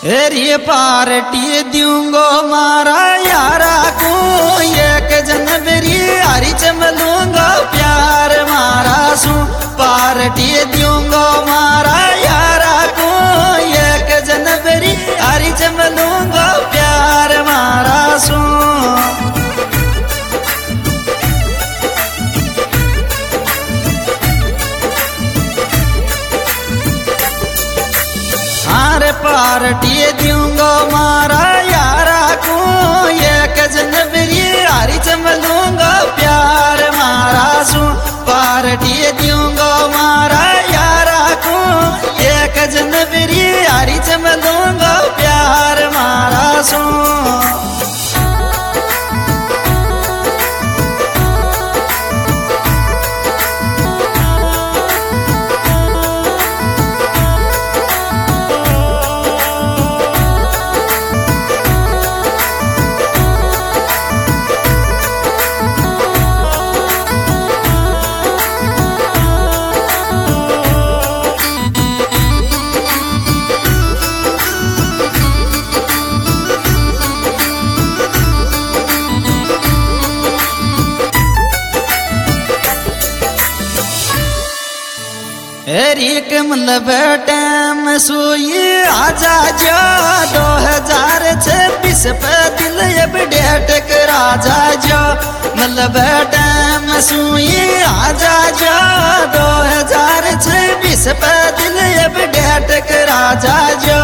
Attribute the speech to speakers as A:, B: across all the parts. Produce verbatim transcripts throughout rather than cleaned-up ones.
A: हेरी पार्टी दूंगो मारा यारा को एक जनवरी हरी चमलूंगा प्यार मारा सू पार्टी दूंगो मारा यारा को एक जनवरी हरी चमलूंगा प्यार मारा सू। पार्टी दूंगो मारा यारा को एक जनवरी हरी चमलूंगा प्यार मारा सू पार्टी दूंगो मारा यारा को एक जनवरी हरी चमलूंगा प्यार मारा सू। हेरी कमलब टाइम सोई आजा जो दो हजार छब्बीस पे दिल अब डेट करा जा जो मतलब टाइम सोई आजा जो दो हजार छब्बीस पे दिल अब डेट करा जा जो।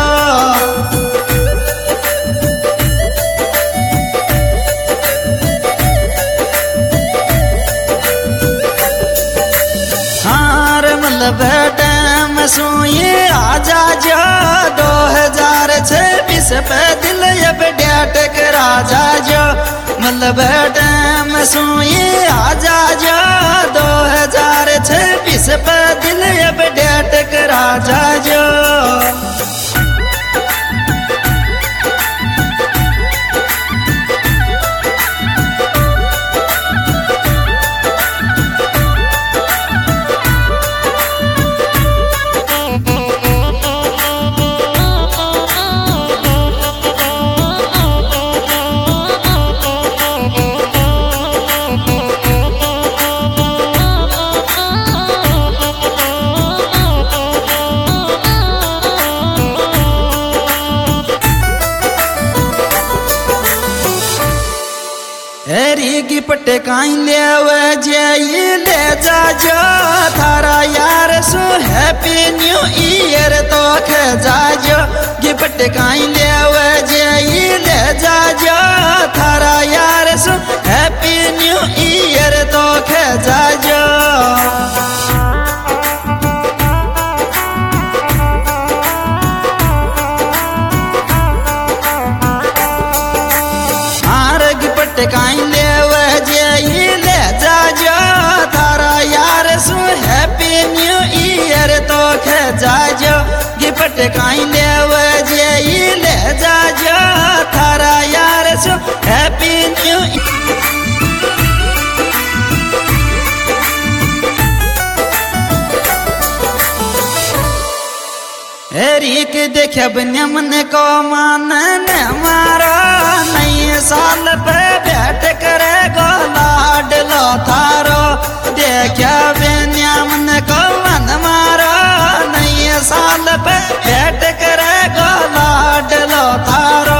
A: टाइम सोई आजा जो दो हजार छब्बीस पे दिल अब डेट करा जा जो मतलब टाइम सोई आजा जो दो हजार छब्बीस पे दिल अब डेट करा जा जो। हेरी गिफ्ट काई ले जाई ले जा जो थारा यार सो हैप्पी न्यू ईयर तो खे जा जो गिफ्ट काई ले जाई ले जा जो थारा यार सो हैप्पी न्यू ईयर तो खे जा जो। काई ले जाई ले जा जो थारा यार सो हैप्पी न्यू ईयर तो खे जा जो गिफ्ट काई ले जाई ले जा जो थारा यार सो हैप्पी न्यू। हेरी के देखा बनिया मन को मान मारो नई साल पे बैठ करे गोलाड लो थारो देखा बनिया मन को मन मारो नई साल पे बैठ करे गोलाड लो थारो।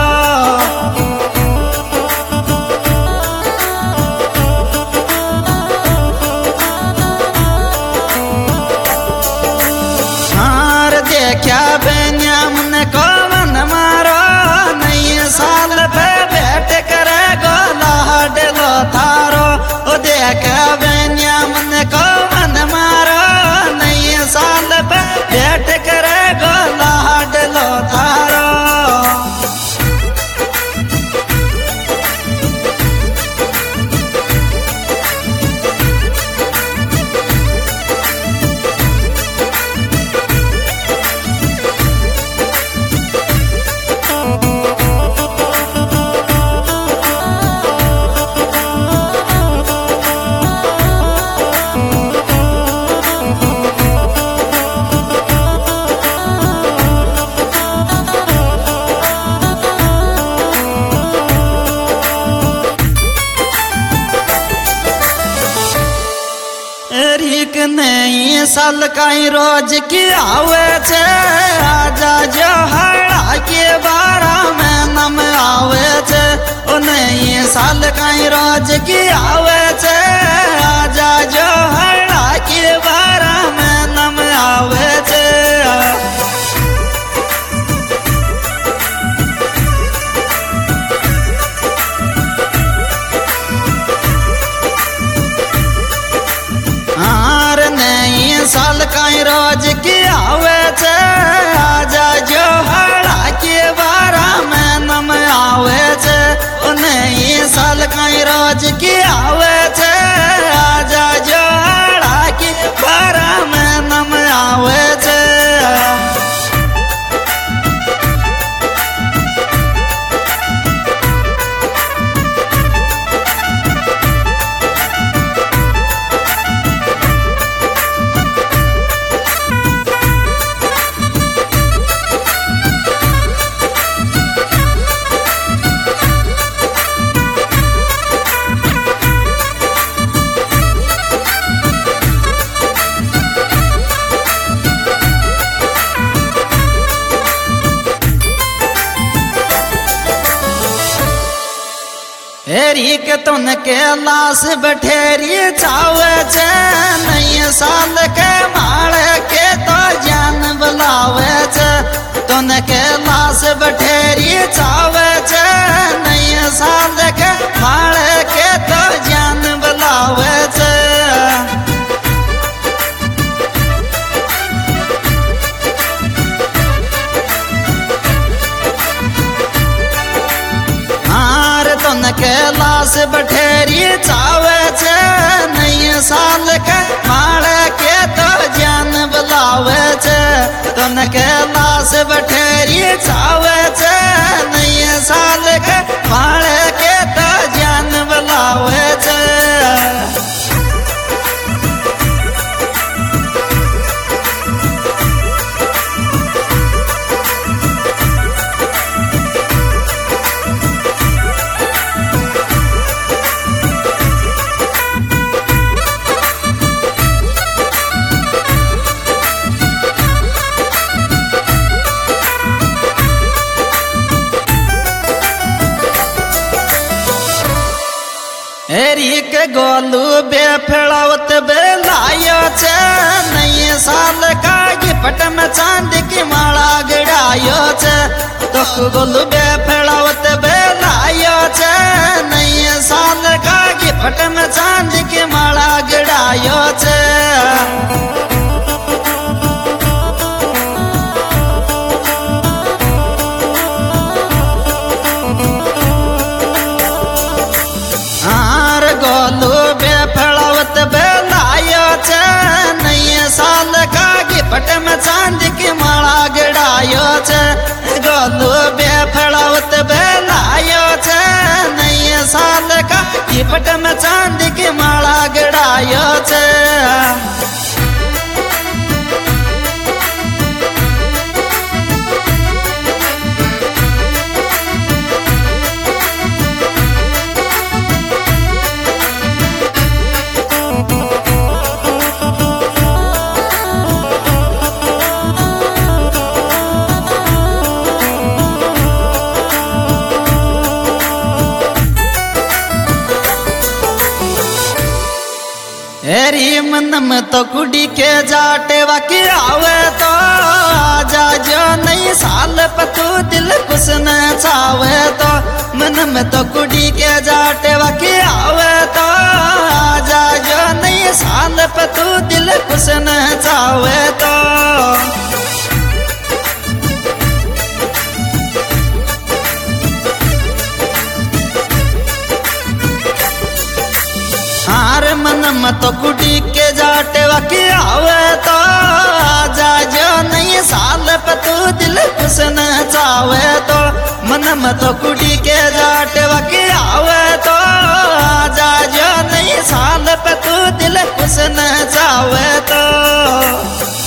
A: क्या बेन्यामन को मन मारो नई साल पे बैठ करे गोलाड लो थारो ओ देख बेन्यामन को मन मारो नई साल पे बैठ करे गोलाड लो थारो। साल कई रोज की आवे छे आजा जो हड़ा के बारह में नम आवे छे ओ नई साल कई रोज की आवे छे आजा जो हड़ा के बारह में नम आवे छे। साल कई रोज की आवे छे आजा जो हड़ा के बारह में नम आवे छे ओ नई साल कई रोज की आवे छे आजा जो हड़ा के बारह में नम आवे छे। हेरी के तुन के लाश बठेरी चावे छे नई साल के माल के तो जान बुलावे छे तुन के लाश बठेरी चावे छे नई साल के माल के तो जान बुलावे छे। के लाश बठेरी चावे छे नई साल के माल के तो जान बुलावे छे तुन के लाश बठेरी चावे छे नई साल के माल के तो जान बुलावे छे। हेरी के गोलू बेफड़ावत बेलायो छे नई साल का गिफ्ट में चांद की माला गड़ायो छे तो गोलू बेफड़ावत बेलायो छे नई साल का गिफ्ट में चांद की माला गड़ायो छे। बेफड़ावत बेलायो छे नई साल का गिफ्ट में चांद की माला गड़ायो छे गोलू बेफड़ावत बेलायो छे नई साल का गिफ्ट में चांद की माला गड़ायो छे। हेरी मन में तो कुड़ी के जाटे वाकी आवे तो आजा जो नई साल पतू दिल कुछ न चावे तो मन में तो कुड़ी के जाटे वाकी आवे तो आजा जो नई साल पतू दिल कुछ न चावे तो। मन में तो कुड़ी के जाटे वाकी आवे तो आजा जो नई साल पतू दिल कुछ न चावे तो मन में तो कुड़ी के जाटे वाकी आवे तो आजा जो नई साल पतू दिल कुछ न चावे तो।